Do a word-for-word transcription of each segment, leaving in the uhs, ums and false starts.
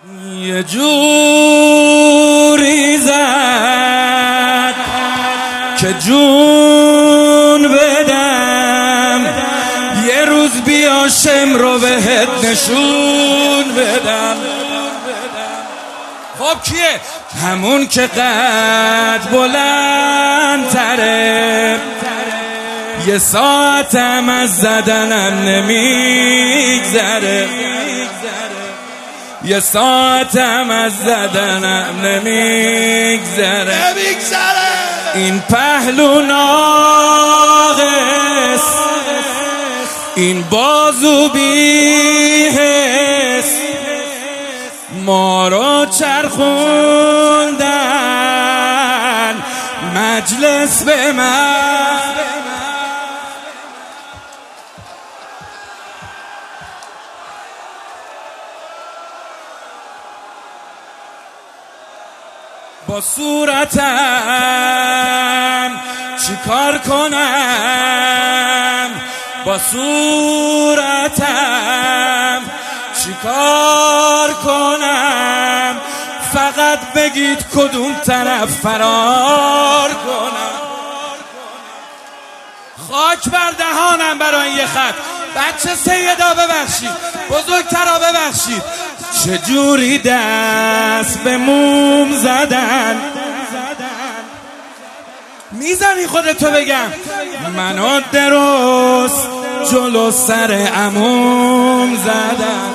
یه جوری زد که جون بدم، یه روز بیا شمرو بهت نشون بدم. خب کیه؟ همون که قد بلندتره، یه ساعتم از زدنم نمیگذره، یه ساعتم از زدنم نمیگذره. این پهلو ناقص، این بازو بی‌حس، ما رو چرخوندن مجلس به من. با صورتم چی کار کنم، با صورتم چی کار کنم، فقط بگید کدوم طرف فرار کنم. خاک بر دهانم برای یه خط، بچه سیدا ببخشید، بزرگترا ببخشید. چجوری دست به موم زدن، میزنی خودتو بگم. منو درست جلو سر عموم زدن،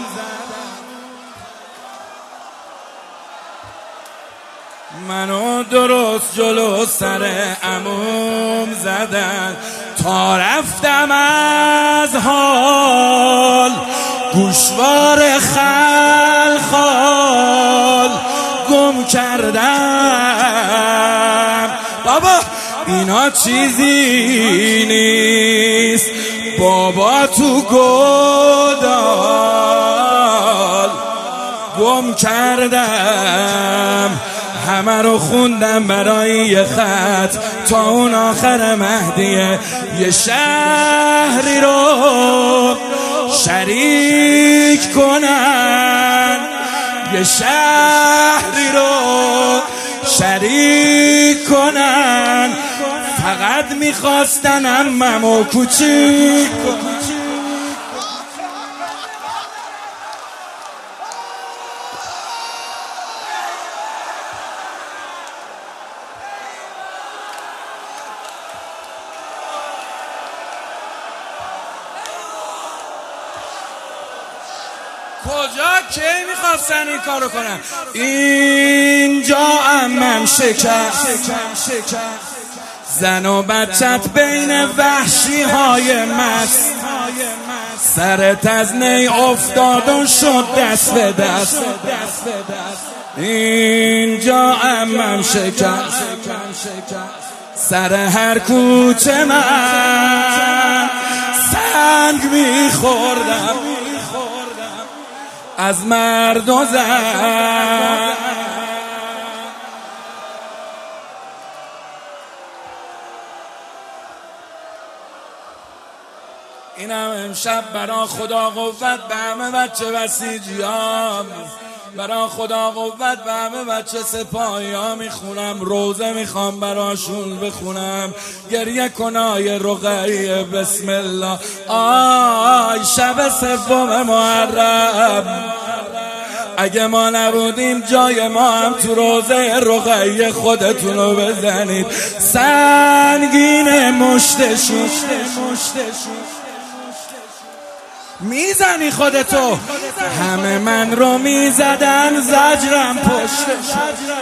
منو درست جلو سر عموم زدن. تا رفتم از حال گوشوار خلخال گم کردم. بابا اینا چیزی نیست، بابا تو گودال گم کردم. همه رو خوندم برای یه خط تا اون آخر مهدیه. یه شهری رو شریک کنن، یه شهری رو شریک کنن، فقط میخواستن عممو کوچیک کنن. کجا کی میخواستن این کارو کنن؟ اینجا عمم شکست، زن و بچت بین وحشی های مست، سرت از نی افتاد و شد دست به دست. اینجا عمم شکست، سر هر کوچه من سنگ میخوردم از مرد و زن. اینم امشب برا خدا قوت به همه بچه بسیجیام، برا خدا قوت به همه بچه سپاهی ها میخونم، روزه میخوام براشون بخونم. گریه کنای رقیه بسم الله. آی شب سوم محرم، اگه ما نبودیم جای ما هم تو روزه رقیه خودتونو بزنید. سنگین مشتشون میزنی خودتو، همه من رو میزدن زجرم پشتشون.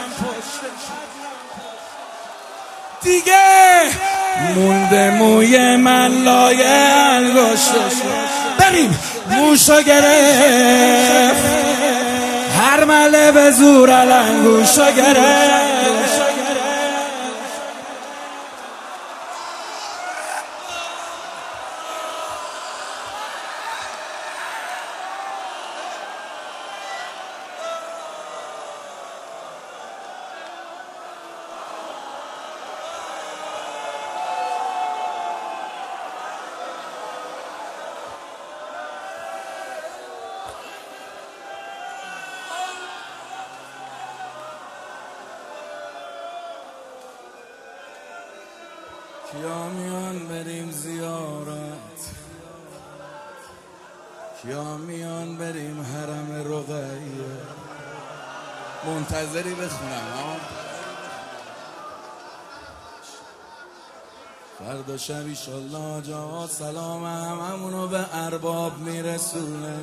دیگه مونده موی من لایه انگشتشون. بریم موشو گرفت، هر مله به زور الانگوشو گرفت. کیا میان بریم زیارت، کیا میان بریم حرم رقیه. منتظری بخونم ها. فردا شب ایشالله جا سلام هممونو به ارباب میرسونه.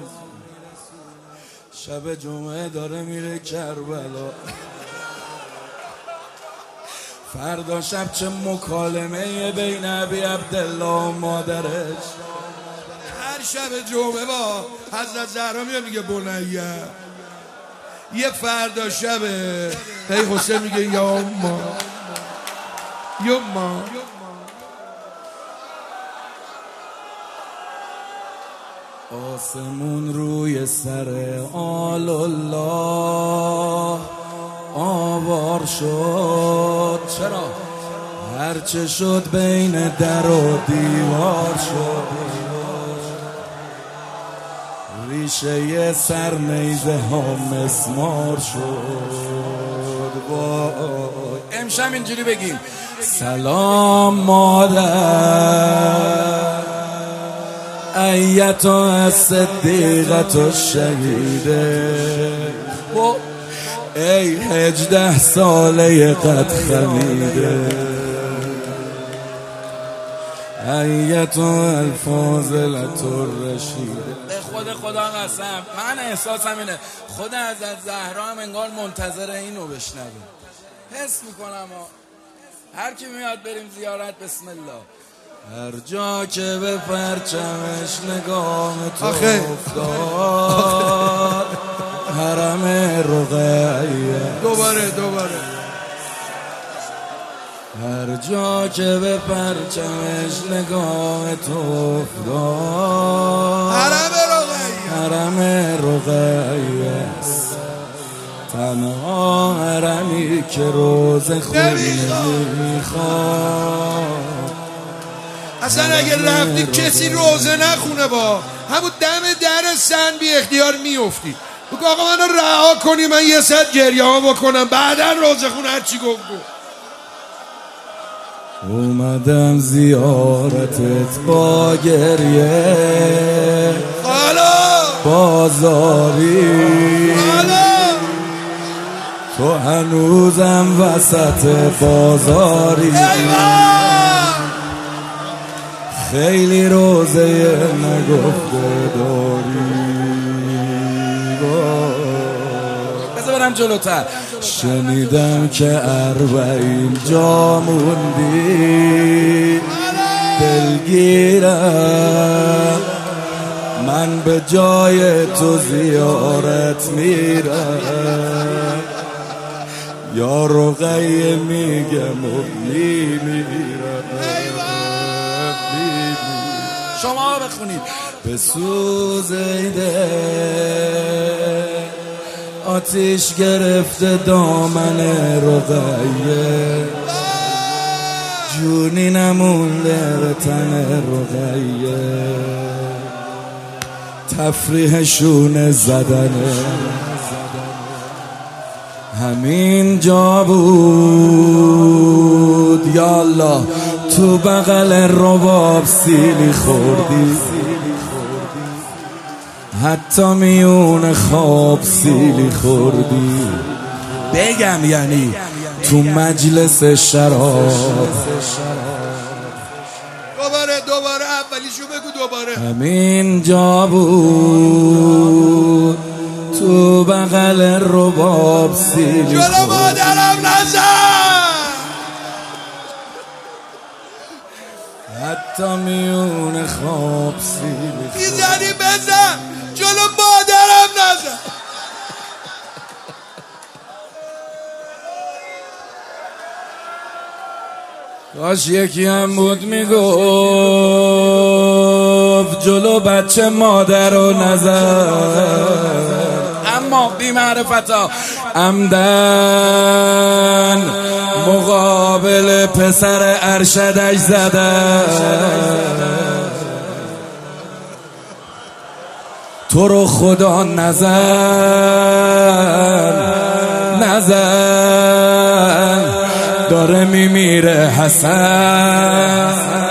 شب جمعه داره میره کربلا. فردا شب چه مکالمه بین ابی عبدالله و مادرش. هر شب جمعه با حضرت زهرا میاد میگه بنیه. یه فردا شبه هی حسین میگه یا ما یا ما. آسمون روی سر آل الله آوار شد. چرا؟ هرچه شد بین در و دیوار شد. ریشه سر نیزه ها مسمار شد. وای امشب اینجوری بگیم سلام مادر ایتا صدیقت و شهیده. ای هجده ساله قد خمیده ایتا الفاضلت الرشیده. به خود خدا قسم من احساسم اینه خود حضرت زهرا هم انگار منتظر اینو بشنوه. حس میکنم هر کی میاد بریم زیارت بسم الله. هر جا که به پرچمش نگاه تو افتاد حرم رقیه. دوباره دوباره هر جا که به پرچمش نگاه تو افتاد حرم رقیه. حرم رقیه تنها حرمی که روز خونی میخواد. اصلا اگه رفتی کسی روزه نخونه با همون دم در سن بی اختیار میافتی. بگو آقا منو رها کنی من یه ست گریه ها بکنم بعدا روزه خونه هرچی گفت گفت. اومدم زیارتت با گریه حالا بازاری حالا تو هنوزم وسط بازاری. خیلی روزه نگفته داری. بذار برم جلوتر. شنیدم که اربعین جا موندی دلگیرم من به جای تو زیارت میرم. یا رقیه میگم و میمیرم. شما بخونید. به سوزیده آتیش گرفته دامن رقیه جونی نمونده به تن رقیه تفریحشون زدنه همین جا بود. یا الله تو بغل رباب سیلی خوردی حتی میون خواب سیلی خوردی. بگم یعنی تو مجلس شراب. دوباره دوباره اولیشو بگو دوباره. همین جا بود تو بغل رباب سیلی جلو مادرم نزن حتی میون خواب سیلی میزنی بزن جلو مادرم نزن. کاش یکی هم بود میگفت جلو بچه مادر رو نزن. اما بی معرفتا عمدن مقابل پسر ارشدش زدن. تو رو خدا نزن نزن داره میمیره حسن.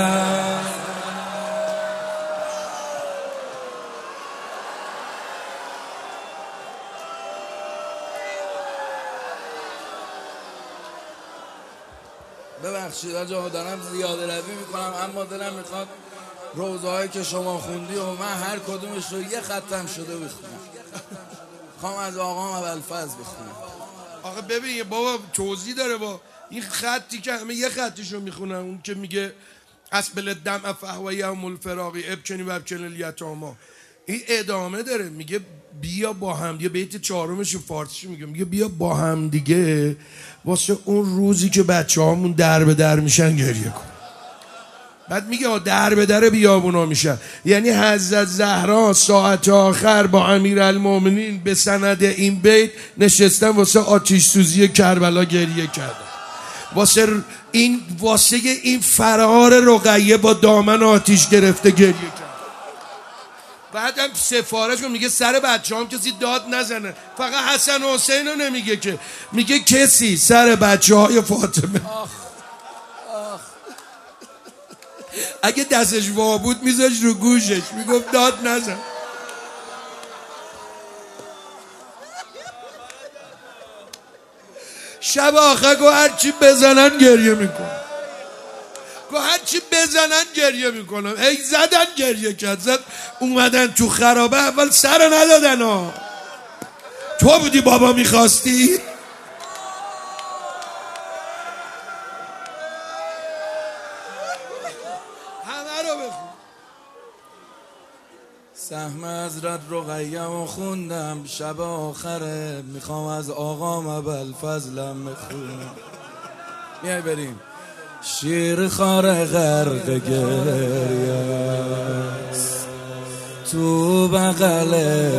ببخشید آجا دارم زیاده روی میکنم، اما دلم میخواد روزهایی که شما خوندی و من هر کدومش رو یه ختم شده بخونم. خوام از آقام ابوالفضل بخونم. آخه ببین بابا توضیح داره با این خطی که همه یه خطیش رو میخونن، اون که میگه اسبل دمع فهو یوم الفراقی ابکنی و ابکن الیتاما، این ادامه داره میگه بیا با هم، یه بیت چهارمش فارسی میگه میگه بیا با هم دیگه واسه اون روزی که بچه هامون در به در میشن گریه کن. بعد میگه در به در بیابونا میشن، یعنی حضرت زهرا ساعت آخر با امیرالمومنین به سند این بیت نشستن واسه آتش سوزی کربلا گریه کردن، واسه این واسه این فرار رقیه با دامن آتیش گرفته گریه کرد. بعدم سفارش رو میگه سر بچه هم کسی داد نزنه، فقط حسن و حسین رو نمیگه که میگه کسی سر بچه های فاطمه آخ آخ. اگه دستش وا بود میذاش رو گوشش میگفت داد نزن. شب آخر گو هرچی بزنن گریه میکن، گو هرچی بزنن گریه میکنم. ای زدن گریه کرد، زد اومدن تو خرابه اول سر ندادن ها. تو بودی بابا میخواستی؟ همه رو بخون. سهم حضرت رقیه‌مو خوندم شب آخره، میخوام از آقام ابوالفضلم بخونم. میای بریم. شیر خار غرق گریه‌ست تو بغل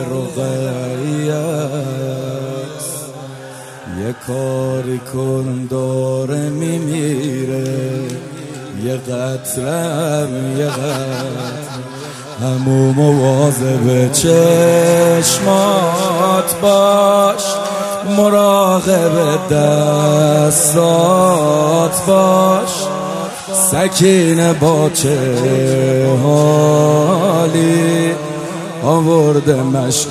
رقیه‌ست، یه کاری کن داره میمیره، یه قطرم یه قطرم همو مواظب چشمات باش، مراقب دستات باش، سکینه با چه حالی آورده مشک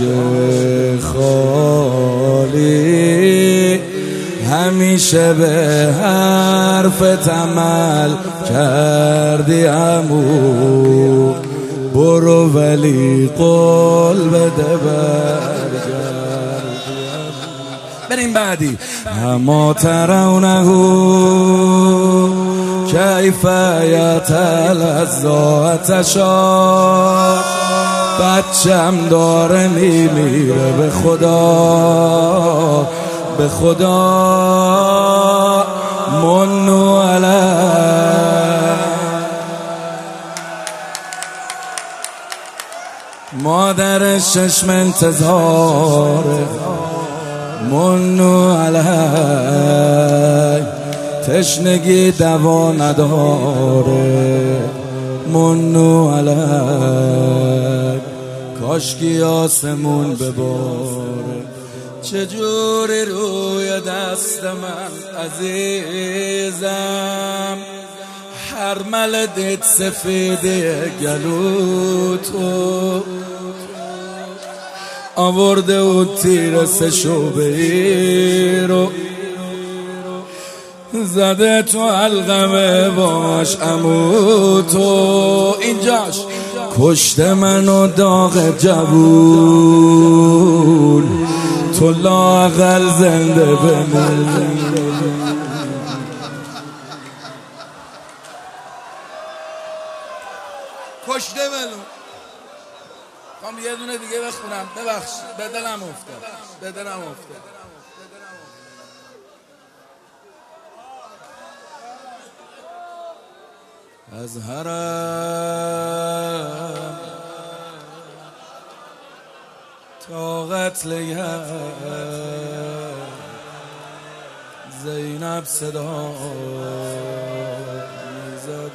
خالی، همیشه به حرف عمل کردی عمو، برو ولی قول بده برگرد. بریم بعدی. اما ترونه کیف یتلذ آتشا، بچم داره میمیره به خدا به خدا، منو علی مادر ششم انتظاره، منو علی تشنگی دوا نداره، منو علی کاشکی آسمون بباره، چجوری روی دست من عزیزم، هر ملدت سفیده گلو تو آورده و تیر سه شعبه ای رو زده تو حلقمه باش عمو تو، اینجاش کشته منو داغ جوون، تو لااقل زنده بمون. کشته منو. خواهم یه دونه دیگه بخونم، ببخشید به دلم افتاد به دلم افتاد. از حرم تا قتل زینب صدا میزد،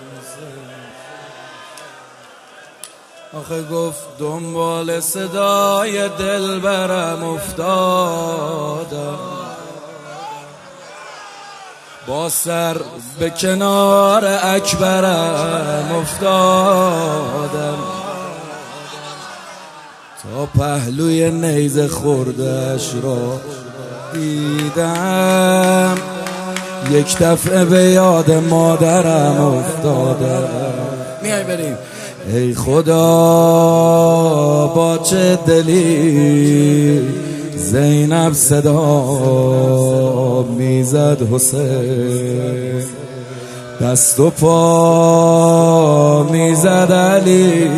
آخه گفت دنبال صدای دلبرم افتادم، با سر به کنار اکبرم افتادم تا پهلوی نیزه خوردش را دیدم، یک دفعه به یاد مادرم افتادم. میای بریم. ای خدا با چه دلی زینب صدا میزد حسین، دست و پا میزد علی،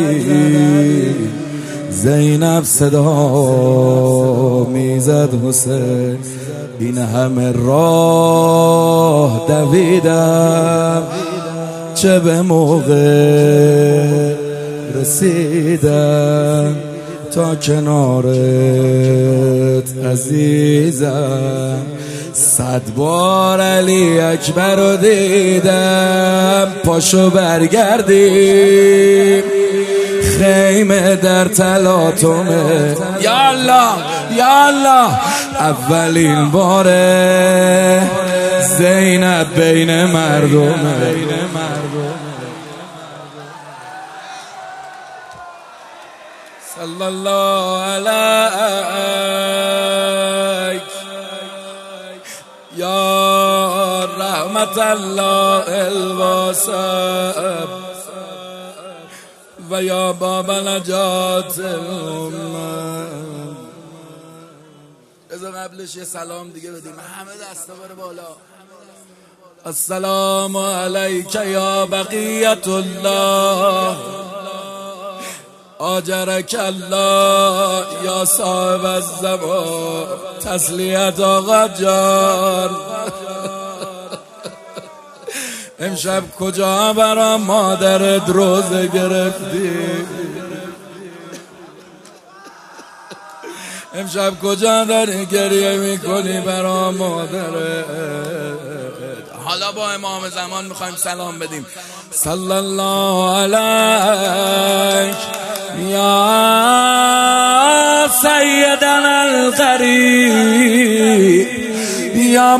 زینب صدا میزد حسین. این همه راه دویدم چه به موقع رسیدم تا کنارت عزیزم. صد بار علی اکبر رو دیدم، پاشو برگردیم خیمه در تلاطمه. یا الله یا الله، اولین باره زینب بین مردمه. صلی الله علیک یا رحمت الله الواسع و یا باب نجات الامه. بذار قبلش یه سلام دیگه بدیم، همه دستا بره بالا. السلام علیک یا بقیت الله، آجرک الله یا صاحب الزمان. تسلیت آقا جان. امشب کجا برا مادرت روزه گرفتی؟ امشب کجا داری گریه میکنی برا مادرت؟ حالا با امام زمان میخوایم سلام بدیم. صلی الله علیک یا سیدنا الغریب یا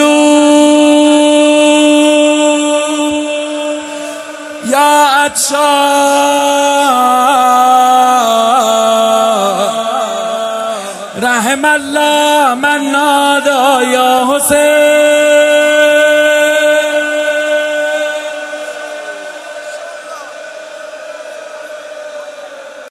مظلوم یا عطشان، رحم الله من نادا یا حسین.